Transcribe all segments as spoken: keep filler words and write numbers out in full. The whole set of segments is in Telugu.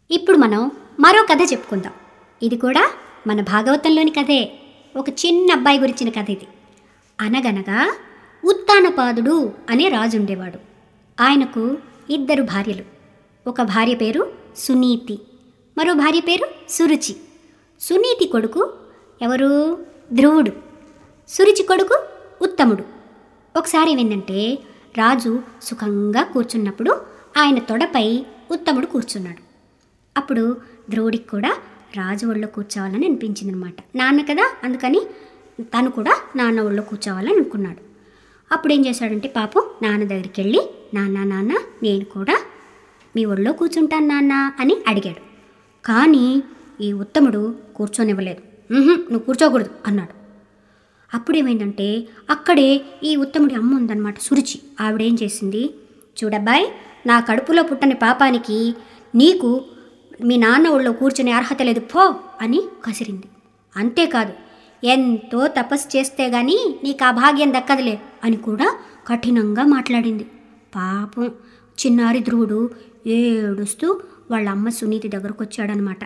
ఇప్పుడు మనం మరో కథ చెప్పుకుందాం. ఇది కూడా మన భాగవతంలోని కథే. ఒక చిన్న అబ్బాయి గురించిన కథ ఇది. అనగనగా ఉత్తానపాదుడు అనే రాజు ఉండేవాడు. ఆయనకు ఇద్దరు భార్యలు. ఒక భార్య పేరు సునీతి, మరో భార్య పేరు సురుచి. సునీతి కొడుకు ఎవరు? ధ్రువుడు. సురుచి కొడుకు ఉత్తముడు. ఒకసారి ఏమైందంటే, రాజు సుఖంగా కూర్చున్నప్పుడు ఆయన తొడపై ఉత్తముడు కూర్చున్నాడు. అప్పుడు ధ్రువుడికి కూడా రాజు ఒళ్ళో కూర్చోవాలని అనిపించింది అనమాట. నాన్న కదా, అందుకని తను కూడా నాన్న ఒళ్ళో కూర్చోవాలని అనుకున్నాడు. అప్పుడు ఏం చేశాడంటే, పాపం నాన్న దగ్గరికి వెళ్ళి, నాన్న నాన్న నేను కూడా మీ ఒళ్ళో కూర్చుంటాను నాన్న అని అడిగాడు. కానీ ఈ ఉత్తముడు కూర్చోనివ్వలేదు. నువ్వు కూర్చోకూడదు అన్నాడు. అప్పుడేమైందంటే, అక్కడే ఈ ఉత్తముడి అమ్మ ఉందన్నమాట, సురుచి. ఆవిడేం చేసింది, చూడబ్బాయ్, నా కడుపులో పుట్టని పాపానికి నీకు మీ నాన్న ఒళ్ళో కూర్చునే అర్హత లేదు, పో అని కసిరింది. అంతేకాదు, ఎంతో తపస్సు చేస్తే గానీ నీకు ఆ భాగ్యం దక్కదులే అని కూడా కఠినంగా మాట్లాడింది. పాపం చిన్నారి ధ్రువుడు ఏడుస్తూ వాళ్ళ అమ్మ సునీతి దగ్గరకు వచ్చాడనమాట.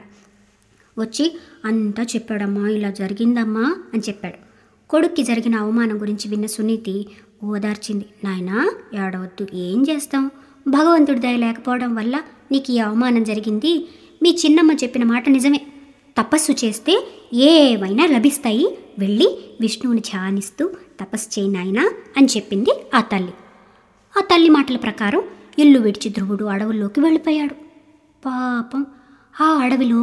వచ్చి అంతా చెప్పాడమ్మా, ఇలా జరిగిందమ్మా అని చెప్పాడు. కొడుక్కి జరిగిన అవమానం గురించి విన్న సునీతి ఓదార్చింది. నాయనా ఏడవద్దు, ఏం చేస్తాం, భగవంతుడి దయ లేకపోవడం వల్ల నీకు ఈ అవమానం జరిగింది. మీ చిన్నమ్మ చెప్పిన మాట నిజమే, తపస్సు చేస్తే ఏవైనా లభిస్తాయి, వెళ్ళి విష్ణువుని ధ్యానిస్తూ తపస్సు చేయి నాయనా అని చెప్పింది ఆ తల్లి. ఆ తల్లి మాటల ప్రకారం ఇల్లు విడిచి ధ్రువుడు అడవుల్లోకి వెళ్ళిపోయాడు. పాపం ఆ అడవిలో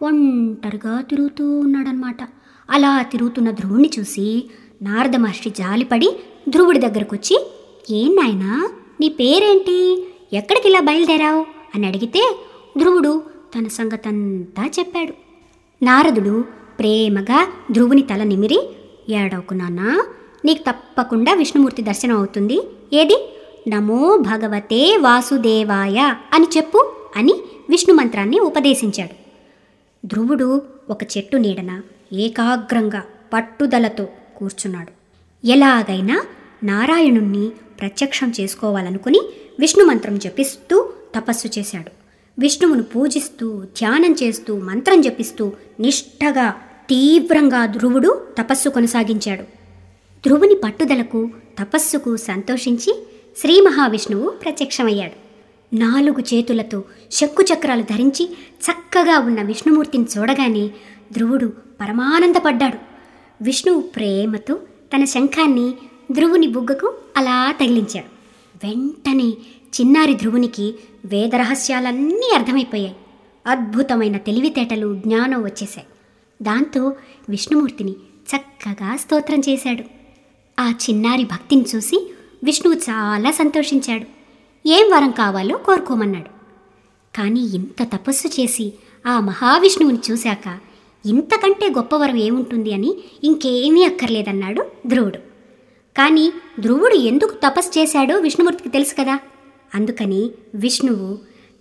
ఒంటరిగా తిరుగుతూ ఉన్నాడనమాట. అలా తిరుగుతున్న ధ్రువుడిని చూసి నారద మహర్షి జాలిపడి ధ్రువుడి దగ్గరకు వచ్చి, ఏం నాయనా నీ పేరేంటి, ఎక్కడికి ఇలా బయలుదేరావు అని అడిగితే ధ్రువుడు తన సంగతంతా చెప్పాడు. నారదుడు ప్రేమగా ధ్రువుని తల నిమిరి, ఏడవకు నాన్నా, నీకు తప్పకుండా విష్ణుమూర్తి దర్శనం అవుతుంది. ఏది, నమో భగవతే వాసుదేవాయ అని చెప్పు అని విష్ణు మంత్రాన్ని ఉపదేశించాడు. ధ్రువుడు ఒక చెట్టు నీడన ఏకాగ్రంగా పట్టుదలతో కూర్చున్నాడు. ఎలాగైనా నారాయణుణ్ణి ప్రత్యక్షం చేసుకోవాలనుకుని విష్ణు మంత్రం జపిస్తూ తపస్సు చేశాడు. విష్ణువును పూజిస్తూ ధ్యానం చేస్తూ మంత్రం జపిస్తూ నిష్ఠగా తీవ్రంగా ధ్రువుడు తపస్సు కొనసాగించాడు. ధ్రువుని పట్టుదలకు తపస్సుకు సంతోషించి శ్రీ మహావిష్ణువు ప్రత్యక్షమయ్యాడు. నాలుగు చేతులతో శంకుచక్రాలు ధరించి చక్కగా ఉన్న విష్ణుమూర్తిని చూడగానే ధ్రువుడు పరమానందపడ్డాడు. విష్ణువు ప్రేమతో తన శంఖాన్ని ధ్రువుని బుగ్గకు అలా తగిలించాడు. వెంటనే చిన్నారి ధ్రువునికి వేదరహస్యాలన్నీ అర్థమైపోయాయి. అద్భుతమైన తెలివితేటలు, జ్ఞానం వచ్చేశాయి. దాంతో విష్ణుమూర్తిని చక్కగా స్తోత్రం చేశాడు. ఆ చిన్నారి భక్తిని చూసి విష్ణువు చాలా సంతోషించాడు. ఏం వరం కావాలో కోరుకోమన్నాడు. కానీ ఇంత తపస్సు చేసి ఆ మహావిష్ణువుని చూశాక ఇంతకంటే గొప్ప వరం ఏముంటుంది అని ఇంకేమీ అక్కర్లేదన్నాడు ధ్రువుడు. కానీ ధ్రువుడు ఎందుకు తపస్సు చేశాడో విష్ణుమూర్తికి తెలుసు కదా, అందుకని విష్ణువు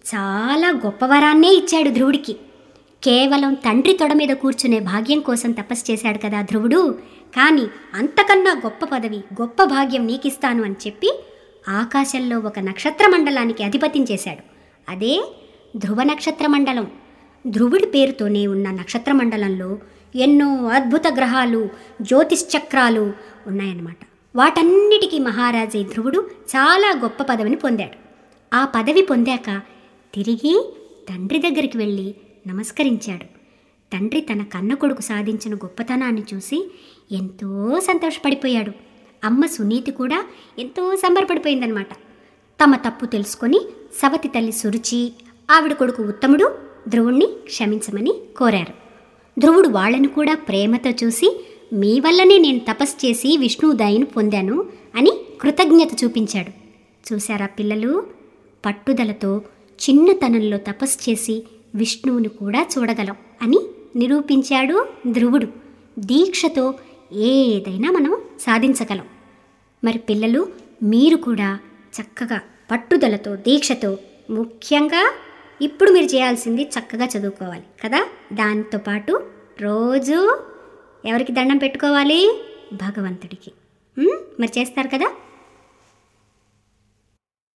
చాలా గొప్ప వరాన్నే ఇచ్చాడు ధ్రువుడికి. కేవలం తండ్రి తొడ మీద కూర్చునే భాగ్యం కోసం తపస్సు చేశాడు కదా ధ్రువుడు, కానీ అంతకన్నా గొప్ప పదవి, గొప్ప భాగ్యం నీకిస్తాను అని చెప్పి ఆకాశంలో ఒక నక్షత్ర మండలానికి అధిపతిని చేశాడు. అదే ధ్రువ నక్షత్ర మండలం. ధ్రువుడి పేరుతోనే ఉన్న నక్షత్ర మండలంలో ఎన్నో అద్భుత గ్రహాలు, జ్యోతిశ్చక్రాలు ఉన్నాయన్నమాట. వాటన్నిటికీ మహారాజే ధ్రువుడు చాలా గొప్ప పదవిని పొందాడు. ఆ పదవి పొందాక తిరిగి తండ్రి దగ్గరికి వెళ్ళి నమస్కరించాడు. తండ్రి తన కన్న కొడుకు సాధించిన గొప్పతనాన్ని చూసి ఎంతో సంతోషపడిపోయాడు. అమ్మ సునీతి కూడా ఎంతో సంబరపడిపోయిందనమాట. తమ తప్పు తెలుసుకొని సవతి తల్లి సురుచి, ఆవిడ కొడుకు ఉత్తముడు ధ్రువుణ్ణి క్షమించమని కోరారు. ధ్రువుడు వాళ్లను కూడా ప్రేమతో చూసి, మీ వల్లనే నేను తపస్సు చేసి విష్ణువు దయను పొందాను అని కృతజ్ఞత చూపించాడు. చూశారా పిల్లలు, పట్టుదలతో చిన్నతనంలో తపస్సు చేసి విష్ణువుని కూడా చూడగలం అని నిరూపించాడు ధ్రువుడు. దీక్షతో ఏదైనా మనం సాధించగలం. మరి పిల్లలు, మీరు కూడా చక్కగా పట్టుదలతో, దీక్షతో, ముఖ్యంగా ఇప్పుడు మీరు చేయాల్సింది చక్కగా చదువుకోవాలి కదా. దాంతోపాటు రోజు ఎవరికి దండం పెట్టుకోవాలి? భగవంతుడికి. మరి చేస్తారు కదా.